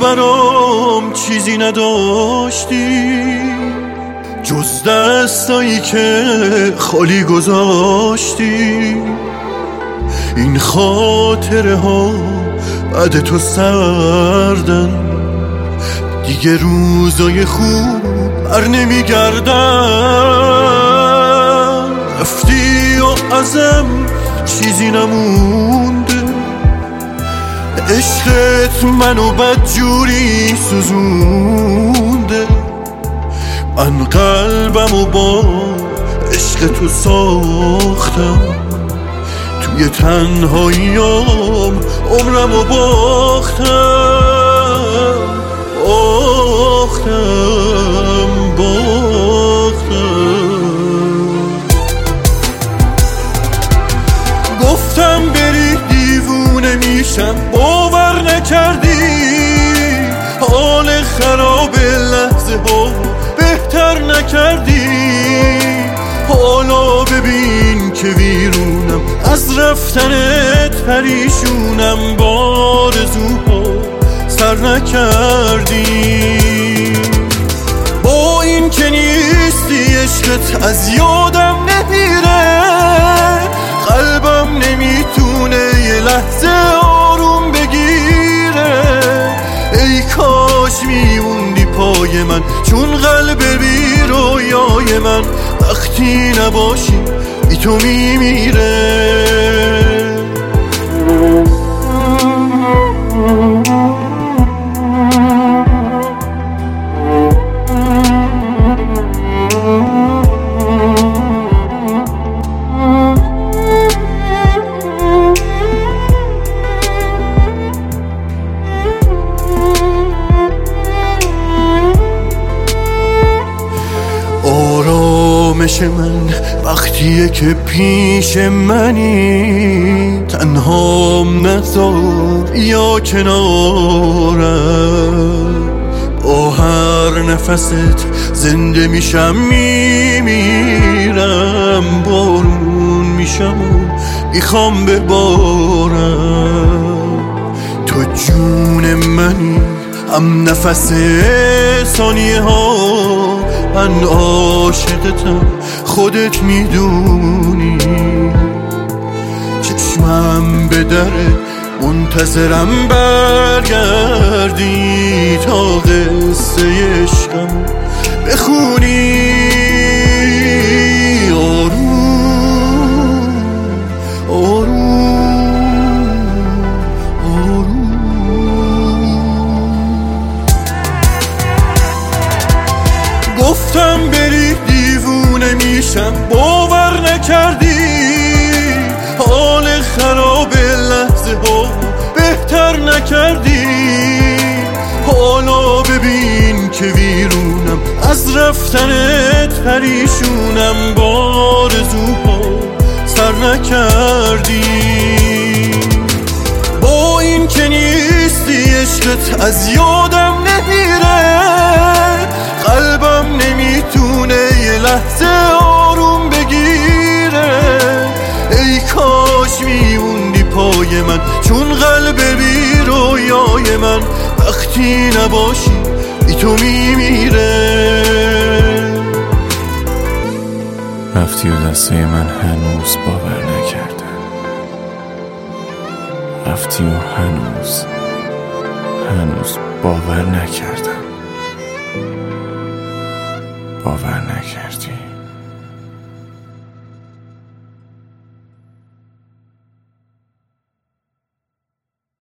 برام چیزی نداشتی جز دستایی که خالی گذاشتی. این خاطره ها بعد تو سردن، دیگه روزای خوب بر نمیگردن. رفتی و ازم چیزی نمونده، عشقت منو بدجوری سوزونده. من قلبمو با عشق تو ساختم، توی تنهاییام عمرمو باختم. گفتم بری دیوونه میشم، باور نکردی. حال خراب لحظه ها بهتر نکردی. حالا ببین که ویرونم، از رفتنت پریشونم. بارزوها سر نکردی. با این که نیستی عشقت از یادم نمیره. قلبم نمیتونه یه لحظه آروم بگیره. ای کاش میموندی پای من، چون قلب بی رویای من وقتی نباشی بی تو میمیره. آرامش من وقتیه که پیش منی، تنهام نذار یا کنارم. با هر نفست زنده میشم میمیرم. بارون میشم و میخوام ببارم. تو جون منی، هم نفس ثانیه ها. من عاشقتم، خودت میدونی. چشمم به دره منتظرم برگردی تا قصه عشقم بخونی. آروم آروم آروم. گفتم بری دیوونه میشم، باور نکردی. حال خراب لحظه ها بهتر نکردی. حالا ببین که ویرونم، از رفتنت پریشونم. بارزوها سر نکردی. با این که نیستی عشقت از یادم نمیره. قلبم نمیتونه یه لحظه آروم بگیره. ای کاش میموندی پای من، چون قلب بی رویای من وقتی نباشی بی تو میمیره. رفتی و دسته من هنوز باور نکردن. رفتی و هنوز باور نکردم. باور نکردی.